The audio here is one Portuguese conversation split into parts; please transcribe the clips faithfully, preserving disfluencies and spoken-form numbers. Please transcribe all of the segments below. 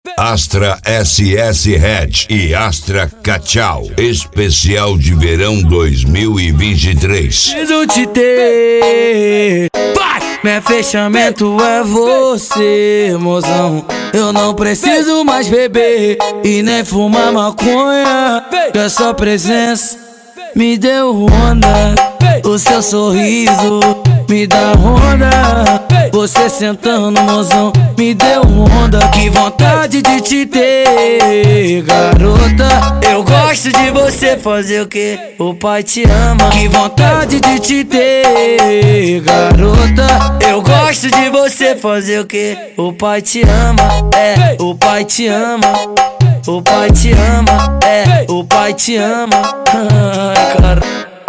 Astra S S Red e Astra Cachau, especial de verão dois mil e vinte e três. Preciso te ter, vai! Meu fechamento é você, mozão. Eu não preciso mais beber e nem fumar maconha, que a sua presença me deu onda. O seu sorriso me dá onda. Você sentando, mozão, me deu onda. Que vontade de te ter, garota. Eu gosto de você, fazer o que? O pai te ama. Que vontade de te ter, garota. Eu gosto de você, fazer o que? O pai te ama, é, o pai te ama. O pai te ama, é, o pai te ama. Ai, cara.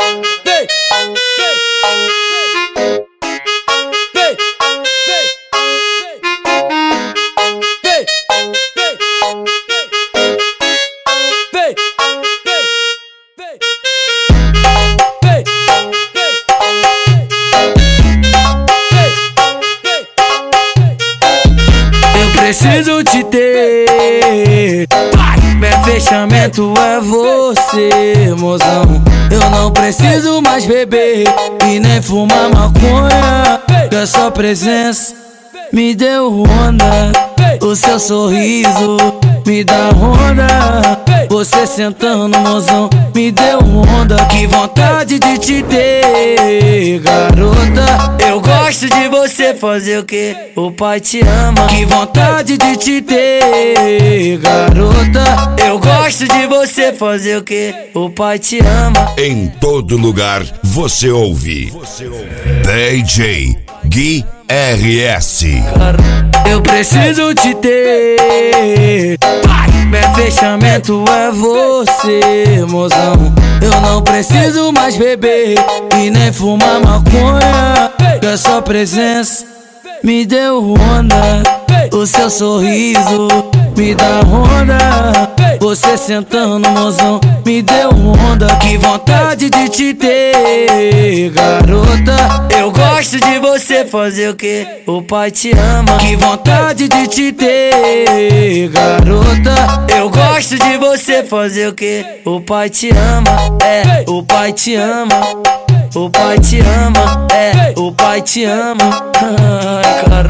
Preciso te ter, meu fechamento é você, mozão. Eu não preciso mais beber e nem fumar maconha, que a sua presença me deu onda. O seu sorriso me dá onda. Você sentando, mozão, me deu onda. Que vontade de te ter, garota. Eu gosto de você, fazer o que? O pai te ama. Que vontade de te ter, garota. Eu gosto de você, fazer o que? O pai te ama. Em todo lugar você ouve D J Gui R S. Eu preciso te ter, meu fechamento é você, mozão. Eu não preciso mais beber e nem fumar maconha, que a sua presença me deu onda. O seu sorriso me dá onda. Você sentando, mozão, me deu onda. Que vontade de te ter, garota. Eu gosto de você, fazer o que? O pai te ama. Que vontade de te ter, garota. Eu gosto de você, fazer o que? O pai te ama, é, o pai te ama. O pai te ama, é, o pai te ama. Ai, cara.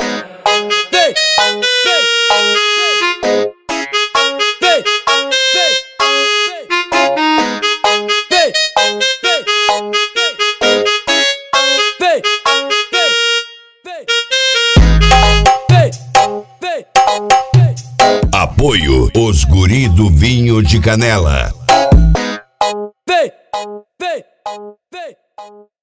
Apoio Os Guri do Vinho de Canela.